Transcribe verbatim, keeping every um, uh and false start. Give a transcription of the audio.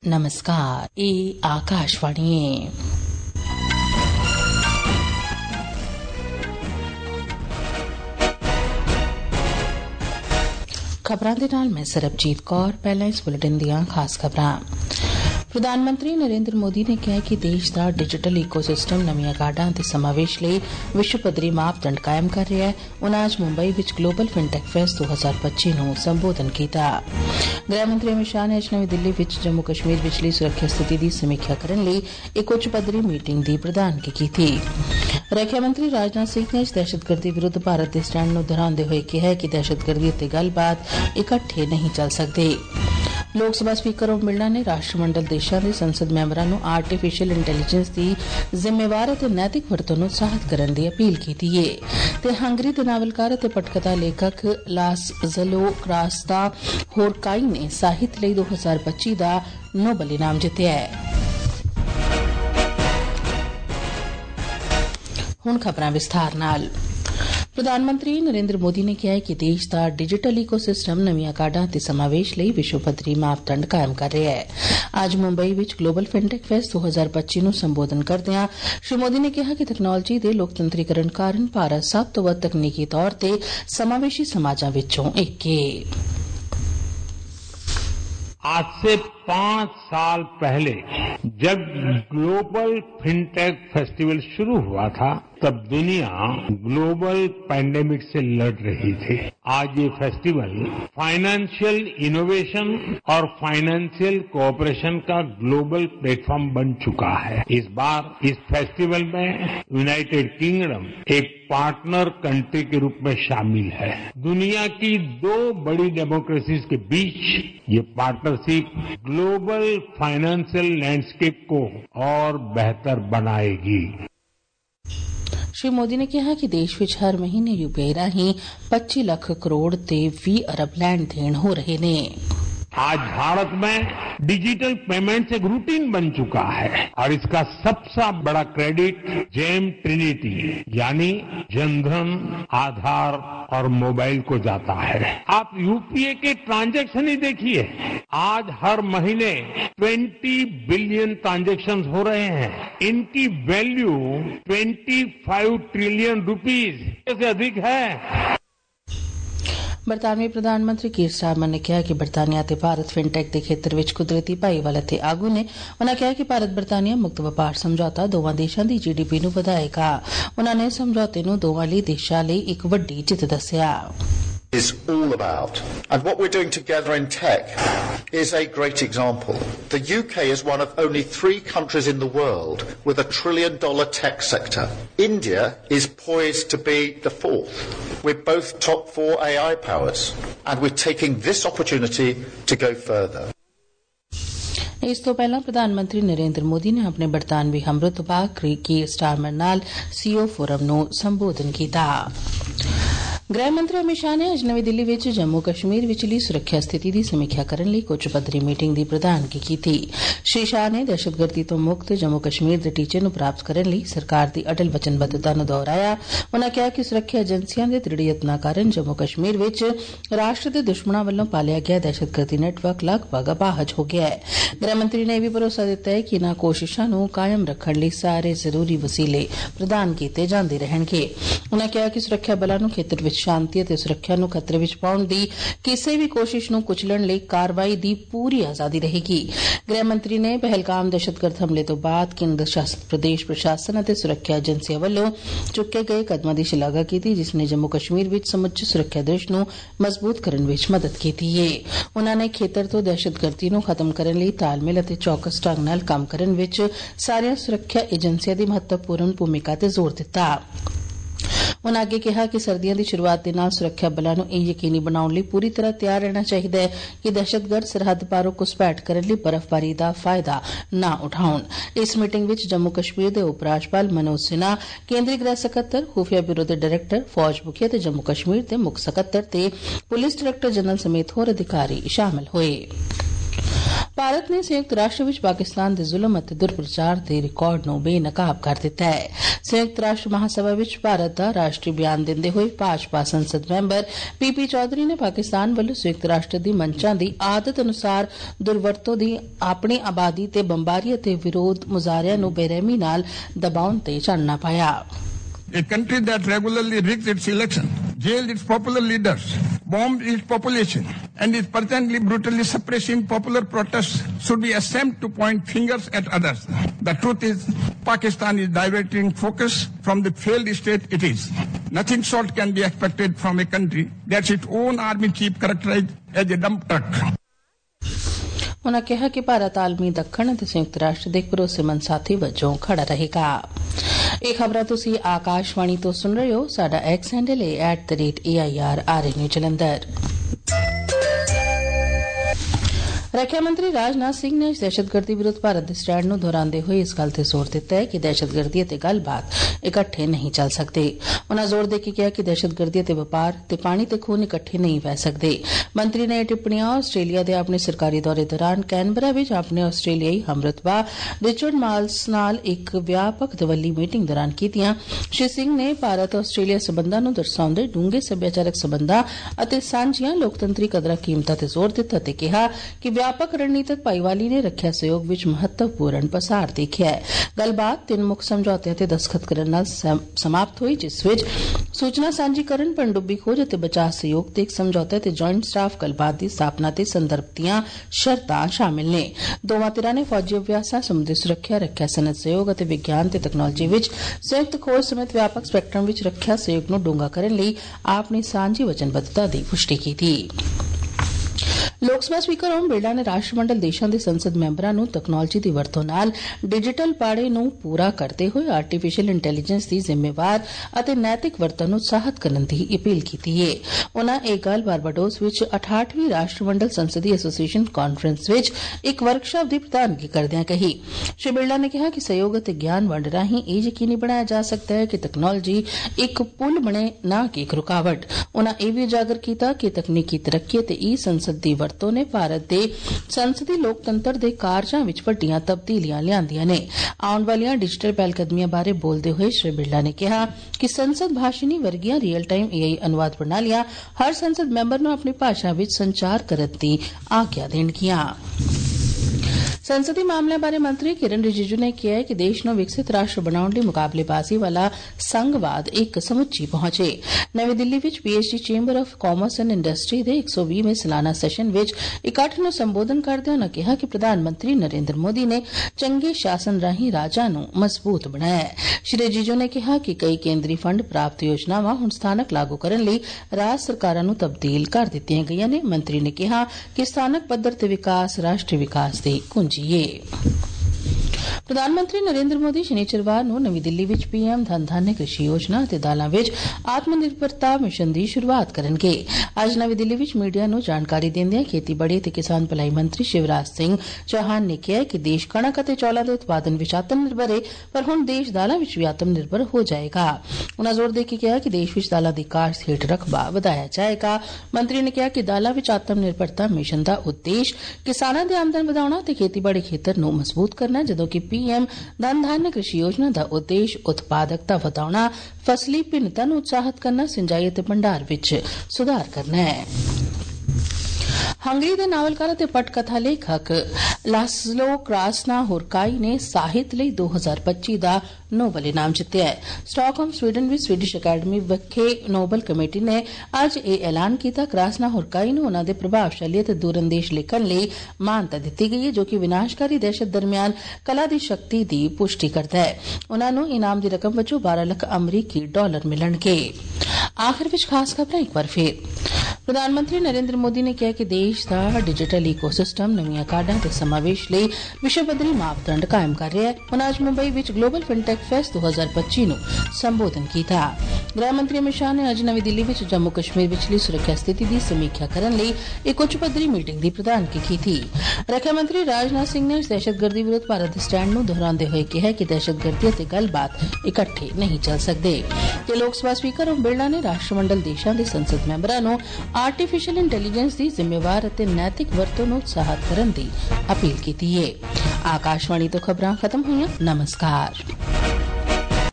नमस्कार, ये आकाशवाणी है। खबरां दे नाल मैं सरबजीत कौर। पहला इस बुलेटिन दियां खास खबरां। प्रधानमंत्री नरेंद्र मोदी ने कहा कि देश का डिजिटल ईकोसिस्टम नवीं काਢਾਂ ते समावेश ਲਈ विश्व पद्धरी मापदंड कायम कर रहा है। उन्होंने आज मुंबई विच ग्लोबल फिनटेक फेस्ट दो हज़ार पच्ची ਨੂੰ संबोधन किया। गृह मंत्री अमित शाह ने आज नवी दिल्ली विच जम्मू कश्मीर विचली सुरक्षा स्थिति की समीक्षा करने ਲਈ एक उच्च पद्धरी मीटिंग की प्रधानगी की थी। रक्षा मंत्री राजनाथ सिंह ने आज दहशतगर्दी विरुद्ध भारत के स्टैंड ਨੂੰ दोहराते हुए कहा कि दहशतगर्दी ते गलबात इकट्ठे नहीं चल सकते। लोक सभा स्पीकर ओम बिरला ने राष्ट्रमंडल देशों के संसद मैंबरों को आर्टिफिशियल इंटैलीजेंस की जिम्मेवार और नैतिक वरतों ਨੂੰ उत्साहित करने की अपील की है। ते हंगरी के नावलकार और पटकथा लेखक लाज़लो क्रास्ता होरकाई ने साहित्य लिए दो हज़ार पच्ची का नोबल इनाम जितया है। हुण खबरां विस्तार नाल। प्रधानमंत्री नरेंद्र मोदी ने कहा है कि देश का डिजिटल ईकोसिस्टम नवीं काਢਾਂ ते समावेश ਲਈ विश्व पद्धरी मापदंड कायम कर रहा है। आज मुंबई विच ग्लोबल फिनटेक फेस्ट दो हज़ार पच्ची ਨੂੰ संबोधन करदਿਆਂ श्री मोदी ने कहा कि तकनोलॉजी के लोकतंत्रीकरण कारण भारत सब तो वध तकनीकी तौर ते समावेशी समाजां विचों एक है। आज से पांच साल पहले जब ग्लोबल फिनटेक फेस्टिवल शुरू हुआ था तब दुनिया ग्लोबल पैंडेमिक से लड़ रही थी। आज ये फेस्टिवल फाइनेंशियल इनोवेशन और फाइनेंशियल कोऑपरेशन का ग्लोबल प्लेटफॉर्म बन चुका है। इस बार इस फेस्टिवल में यूनाइटेड किंगडम एक पार्टनर कंट्री के रूप में शामिल है। दुनिया की दो बड़ी डेमोक्रेसीज के बीच ये पार्टनरशिप ग्लोबल फाइनेंशियल लैंडस्केप को और बेहतर बनाएगी। श्री मोदी ने कहा कि देश विच हर महीने यूपीआई राही पच्ची लाख करोड़ ते बीस अरब लैंड देन हो रहे ने। आज भारत में डिजिटल पेमेंट्स एक रूटीन बन चुका है और इसका सबसे बड़ा क्रेडिट जेम ट्रिनिटी यानी जनधन, आधार और मोबाइल को जाता है। आप यूपीआई के ट्रांजैक्शन ही देखिए, आज हर महीने बीस बिलियन ट्रांजैक्शन हो रहे हैं। इनकी वैल्यू पच्चीस ट्रिलियन रुपीस से अधिक है। बरतानवी प्रधानमंत्री कीर स्टारमर ने कहा कि बरतानिया ते भारत फिनटेक के खेत्र में कुदरती भाईवाल ते आगू ने उन्होंने कहा कि भारत बरतानिया मुक्त व्यापार समझौता दोवां देशां दी जीडीपी नूं वधाएगा। उन्होंने समझौते नूं दोवां ਲਈ देशां ਲਈ एक वड्डी जित दस्सिया। is all about. And what we're doing together in tech is a great example. The U K is one of only three countries in the world with a trillion dollar tech sector. India is poised to be the fourth. We're both top four A I powers and we're taking this opportunity to go further. इस तो पहला प्रधानमंत्री नरेंद्र मोदी ने अपने बरतानवी हमरुतबा Keir Starmer नाल CEO forum ਨੂੰ संबोधन किया। गृह मंत्री अमित शाह ने आज नवी दिल्ली विच जम्मू कश्मीर विचली सुरक्षा स्थिति की समीक्षा करने ਲਈ उच्च पद्धरी मीटिंग की प्रधानगी की थी। श्री शाह ने दहशतगर्दी तो मुक्त जम्मू कश्मीर के टीचे ਨੂੰ प्राप्त करने ਲਈ सरकार की अटल वचनबद्धता ਨੂੰ दोहराया। उन्होंने कहा कि सुरक्षा एजेंसियां के दृढ़ यत्नां कारण जम्मू कश्मीर विच राष्ट्र के दुश्मनों वालों पालिया गया दहशतगर्दी नेटवर्क लगभग अपाहज हो गया है। गृह मंत्री ने भी भरोसा दिता है कि इन्हां कोशिशां ਨੂੰ कायम रखण ਲਈ सारे जरूरी वसीले प्रदान किए जाते रहेंगे। उन्होंने कहा कि सुरक्षा बलों ਨੂੰ खेतर विच शांति ਅਤੇ ਸੁਰੱਖਿਆ ਨੂੰ ਖਤਰੇ ਵਿੱਚ ਪਾਉਣ ਦੀ ਕਿਸੇ ਵੀ ਕੋਸ਼ਿਸ਼ ਨੂੰ ਕੁਚਲਣ ਲਈ ਕਾਰਵਾਈ ਦੀ ਪੂਰੀ ਆਜ਼ਾਦੀ ਰਹੇਗੀ। ਗ੍ਰਹਿ ਮੰਤਰੀ ਨੇ ਪਹਿਲਗਾਮ ਦਹਿਸ਼ਤਗਰਦ ਹਮਲੇ ਤੋਂ ਬਾਅਦ ਕੇਂਦਰ ਸ਼ਾਸਿਤ ਪ੍ਰਦੇਸ਼ ਪ੍ਰਸ਼ਾਸਨ ਅਤੇ ਸੁਰੱਖਿਆ ਏਜੰਸੀਆਂ ਵੱਲੋਂ ਚੁੱਕੇ ਗਏ ਕਦਮਾਂ ਦੀ ਸ਼ਲਾਘਾ ਕੀਤੀ, ਜਿਸ ਨੇ ਜੰਮੂ ਕਸ਼ਮੀਰ ਵਿੱਚ ਸਮੁੱਚੇ ਸੁਰੱਖਿਆ ਦ੍ਰਿਸ਼ ਨੂੰ ਮਜ਼ਬੂਤ ਕਰਨ ਵਿੱਚ ਮਦਦ ਕੀਤੀ ਹੈ। ਉਨ੍ਹਾਂ ਨੇ ਖੇਤਰ ਤੋਂ ਦਹਿਸ਼ਤਗਰਦੀ ਨੂੰ ਖਤਮ ਕਰਨ ਲਈ ਤਾਲਮੇਲ ਅਤੇ ਚੌਕਸ ਢੰਗ ਨਾਲ ਕੰਮ ਕਰਨ ਵਿੱਚ ਸਾਰੀਆਂ ਸੁਰੱਖਿਆ ਏਜੰਸੀਆਂ ਦੀ ਮਹੱਤਵਪੂਰਨ ਭੂਮਿਕਾ ਤੇ ਜ਼ੋਰ ਦਿੱਤਾ। उन्होंने आगे कहा कि सर्दियों की शुरुआत के नाल सुरक्षा बलों को यह यकीनी बनाने लिए पूरी तरह तैयार रहना चाहिए कि दहशतगर्द सरहद पारों घुसपैठ करने लिए बर्फबारी का फायदा न उठाउण। इस मीटिंग में जम्मू कश्मीर के उप राज्यपाल मनोज सिन्हा, केंद्रीय गृह सकत्तर, खुफिया ब्यूरो के डायरेक्टर, फौज मुखिया ते जम्मू कश्मीर के मुख्य सकत्तर ते पुलिस डायरेक्टर जनरल समेत होर अधिकारी शामिल हुए। ਭਾਰਤ ਨੇ ਸੰਯੁਕਤ ਰਾਸ਼ਟਰ ਵਿੱਚ ਪਾਕਿਸਤਾਨ ਦੇ ਜ਼ੁਲਮ ਅਤੇ ਦੁਰਪ੍ਰਚਾਰ ਦੇ ਰਿਕਾਰਡ ਨੂੰ ਬੇਨਕਾਬ ਕਰ ਦਿੱਤਾ ਹੈ। ਸੰਯੁਕਤ ਰਾਸ਼ਟਰ ਮਹਾਸਭਾ ਵਿੱਚ ਭਾਰਤ ਦਾ ਰਾਸ਼ਟਰੀ ਬਿਆਨ ਦਿੰਦੇ ਹੋਏ ਭਾਜਪਾ ਸੰਸਦ ਮੈਂਬਰ ਪੀ ਪੀ ਚੌਧਰੀ ਨੇ ਪਾਕਿਸਤਾਨ ਵੱਲੋਂ ਸੰਯੁਕਤ ਰਾਸ਼ਟਰ ਦੀ ਮੰਚਾਂ ਦੀ ਆਦਤ ਅਨੁਸਾਰ ਦੁਰਵਰਤੋਂ ਦੀ ਆਪਣੀ ਆਬਾਦੀ ਤੇ ਬੰਬਾਰੀ ਅਤੇ ਵਿਰੋਧ ਮੁਜ਼ਾਹਰਿਆਂ ਨੂੰ ਬੇਰਹਿਮੀ ਨਾਲ ਦਬਾਉਣ ਤੇ ਚਾਨਣਾ ਪਾਇਆ। A country that regularly rigs its election, jails its popular leaders, bombs its population, and is presently brutally suppressing popular protests should be ashamed to point fingers at others. The truth is, Pakistan is diverting focus from the failed state it is. Nothing short can be expected from a country that its own army chief characterized as a dump truck. ਉਨ੍ਹਾਂ ਕਿਹਾ ਕਿ ਭਾਰਤ ਆਲਮੀ ਦੱਖਣ ਅਤੇ ਸੰਯੁਕਤ ਰਾਸ਼ਟਰ ਦੇ ਇੱਕ ਭਰੋਸੇਮੰਦ ਸਾਥੀ ਵਜੋਂ ਖੜਾ ਰਹੇਗਾ। ਇਹ ਖਬਰਾਂ ਤੁਸੀਂ ਆਕਾਸ਼ਵਾਣੀ ਤੋਂ ਸੁਣ ਰਹੇ ਹੋ। ਸਾਡਾ ਐਕਸ ਹੈਂਡਲ ਹੈ at the rate A I R R N U Jalandhar. ਰੱਖਿਆ ਮੰਤਰੀ ਰਾਜਨਾਥ ਸਿੰਘ ਨੇ ਦਹਿਸ਼ਤਗਰਦੀ ਵਿਰੁੱਧ ਭਾਰਤ ਦੇ ਸਟੈਂਡ ਨੂੰ ਦੁਹਰਾਉਂਦੇ ਹੋਏ ਇਸ ਗੱਲ ਤੇ ਜ਼ੋਰ ਦਿੱਤਾ ਹੈ ਕਿ ਦਹਿਸ਼ਤਗਰਦੀ ਅਤੇ ਗੱਲਬਾਤ ਇਕੱਠੇ ਨਹੀਂ ਚੱਲ ਸਕਦੇ। ਉਨ੍ਹਾਂ ਜ਼ੋਰ ਦੇ ਕੇ ਕਿਹਾ ਕਿ ਦਹਿਸ਼ਤਗਰਦੀ ਅਤੇ ਵਪਾਰ ਤੇ ਪਾਣੀ ਤੇ ਖੂਨ ਇਕੱਠੇ ਨਹੀਂ ਵਹਿ ਸਕਦੇ। ਮੰਤਰੀ ਨੇ ਇਹ ਟਿੱਪਣੀਆਂ ਆਸਟ੍ਰੇਲੀਆ ਦੇ ਆਪਣੇ ਸਰਕਾਰੀ ਦੌਰੇ ਦੌਰਾਨ ਕੈਨਬਰਾ ਵਿੱਚ ਆਪਣੇ ਆਸਟ੍ਰੇਲੀਆਈ ਹਮਰਤਬਾ ਰਿਚਰਡ ਮਾਲਸ ਨਾਲ ਇੱਕ ਵਿਆਪਕ ਦਵੱਲੀ ਮੀਟਿੰਗ ਦੌਰਾਨ ਕੀਤੀਆਂ। ਸ਼੍ਰੀ ਸਿੰਘ ਨੇ ਭਾਰਤ ਆਸਟ੍ਰੇਲੀਆ ਸਬੰਧਾਂ ਨੂੰ ਦਰਸਾਉਂਦੇ ਡੂੰਘੇ ਸੱਭਿਆਚਾਰਕ ਸਬੰਧਾਂ ਅਤੇ ਸਾਂਝੀਆਂ ਲੋਕਤੰਤਰੀ ਕਦਰਾਂ ਕੀਮਤਾਂ ਤੇ ਜ਼ੋਰ ਦਿੱਤਾ ਤੇ ਕਿਹਾ ਕਿ ਵਿਆਪਕ ਰਣਨੀਤਕ ਭਾਈਵਾਲੀ ਨੇ ਰੱਖਿਆ ਸਹਿਯੋਗ ਵਿੱਚ ਮਹੱਤਵਪੂਰਨ ਪਸਾਰ ਦੇਖਿਆ ਹੈ। ਗੱਲਬਾਤ ਤਿੰਨ ਮੁੱਖ ਸਮਝੌਤਿਆਂ ਤੇ ਦਸਤਖਤ ਕਰਨ ਨਾਲ ਸਮਾਪਤ ਹੋਈ, ਜਿਸ ਵਿੱਚ ਸੂਚਨਾ ਸਾਂਝੀਕਰਨ, ਪਣਡੁੱਬੀ ਖੋਜ ਅਤੇ ਬਚਾਅ ਸਹਿਯੋਗ ਤੇ ਇੱਕ ਸਮਝੌਤਾ ਤੇ ਜੁਆਇੰਟ ਸਟਾਫ ਗੱਲਬਾਤ ਦੀ ਸਥਾਪਨਾ ਤੇ ਸੰਦਰਭ ਦੀਆਂ ਸ਼ਰਤਾਂ ਸ਼ਾਮਿਲ ਨੇ। ਦੋਵਾਂ ਧਿਰਾਂ ਨੇ ਫੌਜੀ ਅਭਿਆਸਾਂ, ਸਮੁੰਦਰੀ ਸੁਰੱਖਿਆ, ਰੱਖਿਆ ਸਨਅਤ ਸਹਿਯੋਗ ਅਤੇ ਵਿਗਿਆਨ ਤੇ ਤਕਨਾਲੋਜੀ ਵਿੱਚ ਸੰਯੁਕਤ ਖੋਜ ਸਮੇਤ ਵਿਆਪਕ ਸਪੈਕਟਰਮ ਵਿੱਚ ਰੱਖਿਆ ਸਹਿਯੋਗ ਨੂੰ ਡੂੰਘਾ ਕਰਨ ਲਈ ਆਪਣੀ ਸਾਂਝੀ ਵਚਨਬੱਧਤਾ ਦੀ ਪੁਸ਼ਟੀ ਕੀਤੀ। ਲੋਕ ਸਭਾ ਸਪੀਕਰ ਓਮ ਬਿਰਲਾ ਨੇ ਰਾਸ਼ਟਰਮੰਡਲ ਦੇਸ਼ਾਂ ਦੇ ਸੰਸਦ ਮੈਂਬਰਾਂ ਨੂੰ ਤਕਨਾਲੋਜੀ ਦੀ ਵਰਤੋਂ ਨਾਲ ਡਿਜੀਟਲ ਪਾੜੇ ਨੂੰ ਪੂਰਾ ਕਰਦੇ ਹੋਏ ਆਰਟੀਫੀਸ਼ੀਅਲ ਇੰਟੈਲੀਜੈਂਸ ਦੀ ਜ਼ਿੰਮੇਵਾਰ ਅਤੇ ਨੈਤਿਕ ਵਰਤੋਂ ਨੂੰ ਉਤਸ਼ਾਹਿਤ ਕਰਨ ਦੀ ਅਪੀਲ ਕੀਤੀ ਹੈ। ਉਨ੍ਹਾਂ ਇਹ ਗੱਲ ਬਾਰਬਾਡੋਸ ਵਿੱਚ ਅਠਾਹਠਵੀਂ ਰਾਸ਼ਟਰਮੰਡਲ ਸੰਸਦੀ ਐਸੋਸੀਏਸ਼ਨ ਕਾਨਫਰੰਸ ਵਿੱਚ ਇੱਕ ਵਰਕਸ਼ਾਪ ਦੀ ਪ੍ਰਧਾਨਗੀ ਕਰਦਿਆਂ ਕਹੀ। ਸ਼੍ਰੀ ਬਿਰਲਾ ਨੇ ਕਿਹਾ ਕਿ ਸਹਿਯੋਗ ਅਤੇ ਗਿਆਨ ਵੰਡ ਰਾਹੀਂ ਇਹ ਯਕੀਨੀ ਬਣਾਇਆ ਜਾ ਸਕਦਾ ਹੈ ਕਿ ਤਕਨਾਲੋਜੀ ਇੱਕ ਪੁਲ ਬਣੇ, ਨਾ ਕਿ ਇੱਕ ਰੁਕਾਵਟ। ਉਨ੍ਹਾਂ ਇਹ ਵੀ ਉਜਾਗਰ ਕੀਤਾ ਕਿ ਤਕਨੀਕੀ ਤਰੱਕੀ ਅਤੇ ਈ ਸੰਸਦ ਦੀ ਵਰਤੋਂ ਨੇ ਭਾਰਤ ਦੇ ਸੰਸਦੀ ਲੋਕਤੰਤਰ ਦੇ ਕਾਰਜਾਂ ਵਿੱਚ ਵੱਡੀਆਂ ਤਬਦੀਲੀਆਂ ਲਿਆਂਦੀਆਂ ਨੇ। ਆਉਣ ਵਾਲੀਆਂ ਡਿਜੀਟਲ ਪਹਿਲਕਦਮੀਆਂ ਬਾਰੇ ਬੋਲਦੇ ਹੋਏ ਸ਼੍ਰੀ ਬਿਰਲਾ ਨੇ ਕਿਹਾ ਕਿ ਸੰਸਦ ਭਾਸ਼ਿਨੀ ਵਰਗੀਆਂ ਰੀਅਲ ਟਾਈਮ ਏ ਆਈ ਅਨੁਵਾਦ ਪ੍ਰਣਾਲੀਆਂ ਹਰ ਸੰਸਦ ਮੈਂਬਰ ਨੂੰ ਆਪਣੀ ਭਾਸ਼ਾ ਵਿੱਚ ਸੰਚਾਰ ਕਰਨ ਦੀ ਆਗਿਆ ਦੇਣਗੀਆਂ। ਸੰਸਦੀ ਮਾਮਲਿਆਂ ਬਾਰੇ ਮੰਤਰੀ ਕਿਰਨ ਰਿਜੀਜੂ ਨੇ ਕਿਹਾ ਕਿ ਦੇਸ਼ ਨੂੰ ਵਿਕਸਿਤ ਰਾਸ਼ਟਰ ਬਣਾਉਣ ਲਈ ਮੁਕਾਬਲੇਬਾਜ਼ੀ ਵਾਲਾ ਸੰਘਵਾਦ ਇੱਕ ਸਮੁੱਚੀ ਪਹੁੰਚ ਹੈ। ਨਵੀਂ ਦਿੱਲੀ ਵਿੱਚ P H D chamber of commerce and industry ਦੇ ਇੱਕ ਸੌ ਵੀਹਵੇਂ ਸਾਲਾਨਾ ਸੈਸ਼ਨ ਵਿੱਚ ਇਕੱਠ ਨੂੰ ਸੰਬੋਧਨ ਕਰਦਿਆਂ ਉਨ੍ਹਾਂ ਕਿਹਾ ਕਿ ਪ੍ਰਧਾਨ ਮੰਤਰੀ ਨਰਿੰਦਰ ਮੋਦੀ ਨੇ ਚੰਗੇ ਸ਼ਾਸਨ ਰਾਹੀਂ ਰਾਜਾਂ ਨੂੰ ਮਜ਼ਬੂਤ ਬਣਾਇਆ ਹੈ। ਸ਼੍ਰੀ ਰਿਜੀਜੂ ਨੇ ਕਿਹਾ ਕਿ ਕਈ ਕੇਂਦਰੀ ਫੰਡ ਪ੍ਰਾਪਤ ਯੋਜਨਾਵਾਂ ਹੁਣ ਸਥਾਨਕ ਲਾਗੂ ਕਰਨ ਲਈ ਰਾਜ ਸਰਕਾਰਾਂ ਨੂੰ ਤਬਦੀਲ ਕਰ ਦਿੱਤੀਆਂ ਗਈਆਂ ਨੇ। ਮੰਤਰੀ ਨੇ ਕਿਹਾ ਕਿ ਸਥਾਨਕ ਪੱਧਰ ਤੇ ਵਿਕਾਸ ਰਾਸ਼ਟਰੀ ਵਿਕਾਸ ਦੀ ਕੁੰਜੀ ਹੈ। ਪ੍ਰਧਾਨ ਮੰਤਰੀ ਨਰਿੰਦਰ ਮੋਦੀ ਸ਼ਨੀਚਰਵਾਰ ਨੂੰ ਨਵੀਂ ਦਿੱਲੀ ਵਿੱਚ ਪੀ ਐਮ ਧਨ ਧਾਨਯ ਕ੍ਰਿਸ਼ੀ ਯੋਜਨਾ ਅਤੇ ਦਾਲਾਂ ਵਿੱਚ ਆਤਮ ਨਿਰਭਰਤਾ ਮਿਸ਼ਨ ਦੀ ਸ਼ੁਰੂਆਤ ਕਰਨਗੇ। ਅੱਜ ਨਵੀਂ ਦਿੱਲੀ ਵਿੱਚ ਮੀਡੀਆ ਨੂੰ ਜਾਣਕਾਰੀ ਦਿੰਦਿਆਂ ਖੇਤੀਬਾੜੀ ਅਤੇ ਕਿਸਾਨ ਭਲਾਈ ਮੰਤਰੀ ਸ਼ਿਵਰਾਜ ਸਿੰਘ ਚੌਹਾਨ ਨੇ ਕਿਹਾ ਕਿ ਦੇਸ਼ ਕਣਕ ਅਤੇ ਚੌਲਾਂ ਦੇ ਉਤਪਾਦਨ ਵਿੱਚ ਆਤਮ ਨਿਰਭਰ ਹੈ, ਪਰ ਹੁਣ ਦੇਸ਼ ਦਾਲਾਂ ਵਿੱਚ ਵੀ ਆਤਮ ਨਿਰਭਰ ਹੋ ਜਾਏਗਾ। ਉਨ੍ਹਾਂ ਜ਼ੋਰ ਦੇ ਕੇ ਕਿਹਾ ਕਿ ਦੇਸ਼ ਵਿੱਚ ਦਾਲਾਂ ਦੀ ਕਾਸ਼ਤ ਹੇਠ ਰਕਬਾ ਵਧਾਇਆ ਜਾਏਗਾ। ਮੰਤਰੀ ਨੇ ਕਿਹਾ ਕਿ ਦਾਲਾਂ ਵਿੱਚ ਆਤਮ ਨਿਰਭਰਤਾ ਮਿਸ਼ਨ ਦਾ ਉਦੇਸ਼ ਕਿਸਾਨਾਂ ਦੀ ਆਮਦਨ ਵਧਾਉਣਾ ਅਤੇ ਖੇਤੀਬਾੜੀ ਖੇਤਰ ਨੂੰ ਮਜ਼ਬੂਤ ਕਰਨਾ, ਜਦੋਂ ਕਿ ਪੀ ਐਮ ਧਨ ਧਾਨਯ ਕ੍ਰਿਸ਼ੀ ਯੋਜਨਾ ਦਾ ਉਦੇਸ਼ ਉਤਪਾਦਕਤਾ ਵਧਾਉਣਾ, ਫਸਲੀ ਭਿੰਨਤਾ ਨੂੰ ਉਤਸ਼ਾਹਿਤ ਕਰਨਾ, ਸਿੰਜਾਈ ਅਤੇ ਭੰਡਾਰ ਵਿੱਚ ਸੁਧਾਰ ਕਰਨਾ ਹੈ। ਹੰਗਰੀ ਦੇ ਨਾਵਲਕਾਰ ਅਤੇ ਪਟਕਥਾ ਲੇਖਕ ਲਾਸਲੋ ਕ੍ਰਾਸਨਾ ਹੋਰਕਾਈ ਨੇ ਸਾਹਿਤ ਲਈ ਦੋ ਹਜ਼ਾਰ ਪੱਚੀ ਦਾ ਨੋਬਲ ਇਨਾਮ ਜਿੱਤਿਆ ਹੈ। ਸਟਾਕਹੋਮ ਸਵੀਡਨ ਵਿੱਚ ਸਵੀਡਿਸ਼ ਅਕੈਡਮੀ ਵਿਖੇ ਨੋਬਲ ਕਮੇਟੀ ਨੇ ਅੱਜ ਇਹ ਐਲਾਨ ਕੀਤਾ। ਕ੍ਰਾਸਨਾ ਹੋਰਕਾਈ ਨੂੰ ਉਨ੍ਹਾਂ ਦੇ ਪ੍ਰਭਾਵਸ਼ਾਲੀ ਅਤੇ ਦੂਰਅੰਦੇਸ਼ ਲਿਖਣ ਲਈ ਮਾਨਤਾ ਦਿੱਤੀ ਗਈ ਹੈ, ਜੋ ਕਿ ਵਿਨਾਸ਼ਕਾਰੀ ਦਹਿਸ਼ਤ ਦਰਮਿਆਨ ਕਲਾ ਦੀ ਸ਼ਕਤੀ ਦੀ ਪੁਸ਼ਟੀ ਕਰਦਾ ਹੈ। ਉਨ੍ਹਾਂ ਨੂੰ ਇਨਾਮ ਦੀ ਰਕਮ ਵਜੋਂ ਬਾਰਾਂ ਲੱਖ ਅਮਰੀਕੀ ਡਾਲਰ ਮਿਲਣਗੇ। ਆਖਰ ਵਿੱਚ ਖਾਸ ਖਬਰਾਂ ਇੱਕ ਵਾਰ ਫੇਰ। ਪ੍ਰਧਾਨ ਮੰਤਰੀ ਨਰਿੰਦਰ ਮੋਦੀ ਨੇ ਕਿਹਾ ਕਿ ਦੇਸ਼ ਦਾ ਡਿਜੀਟਲ ਈਕੋਸਿਸਟਮ ਨਵੀਆਂ ਕਾਢਾਂ ਤੇ ਸਮਾਵੇਸ਼ ਲਈ ਵਿਸ਼ਵ ਪੱਧਰੀ ਮਾਪਦੰਡ ਕਾਇਮ ਕਰ ਰਿਹਾ ਹੈ। ਉਨ੍ਹਾਂ ਅੱਜ ਮੁੰਬਈ ਵਿੱਚ ਗਲੋਬਲ ਫਿਨਟੈਕ ਫੈਸਟ ਦੋ ਹਜ਼ਾਰ ਪੱਚੀ ਨੂੰ ਸੰਬੋਧਨ ਕੀਤਾ। ਗ੍ਰਹਿ ਮੰਤਰੀ ਅਮਿਤ ਸ਼ਾਹ ਨੇ ਅੱਜ ਨਵੀਂ ਦਿੱਲੀ ਵਿੱਚ ਜੰਮੂ ਕਸ਼ਮੀਰ ਵਿਚਲੀ ਸੁਰੱਖਿਆ ਸਥਿਤੀ ਦੀ ਸਮੀਖਿਆ ਕਰਨ ਲਈ ਇੱਕ ਉੱਚ ਪੱਧਰੀ ਮੀਟਿੰਗ ਦੀ ਪ੍ਰਧਾਨਗੀ ਕੀਤੀ। ਰੱਖਿਆ ਮੰਤਰੀ ਰਾਜਨਾਥ ਸਿੰਘ ਨੇ ਦਹਿਸ਼ਤਗਰਦੀ ਵਿਰੁੱਧ ਭਾਰਤ ਦੇ ਸਟੈਂਡ ਨੂੰ ਦੁਹਰਾਉਂਦੇ ਹੋਏ ਕਿਹਾ ਕਿ ਦਹਿਸ਼ਤਗਰਦੀ ਅਤੇ ਗੱਲਬਾਤ ਇਕੱਠੇ ਨਹੀਂ ਚੱਲ ਸਕਦੇ। ਤੇ ਲੋਕ ਸਭਾ ਸਪੀਕਰ ਓਮ ਬਿਰਲਾ ਨੇ ਰਾਸ਼ਟਰਮੰਡਲ ਦੇਸ਼ਾਂ ਦੇ ਸੰਸਦ ਮੈਂਬਰਾਂ ਨੂੰ ਆਰਟੀਫੀਸ਼ੀਅਲ ਇੰਟੈਲੀਜੈਂਸ ਦੀ ਜ਼ਿੰਮੇਵਾਰ ਅਤੇ ਨੈਤਿਕ ਵਰਤੋਂ ਨੂੰ ਉਤਸ਼ਾਹਿਤ ਕਰਨ ਦੀ ਅਪੀਲ ਕੀਤੀ ਹੈ। ਆਕਾਸ਼ਵਾਣੀ ਤੋਂ ਖਬਰਾਂ ਖਤਮ ਹੋਈਆਂ। ਨਮਸਕਾਰ।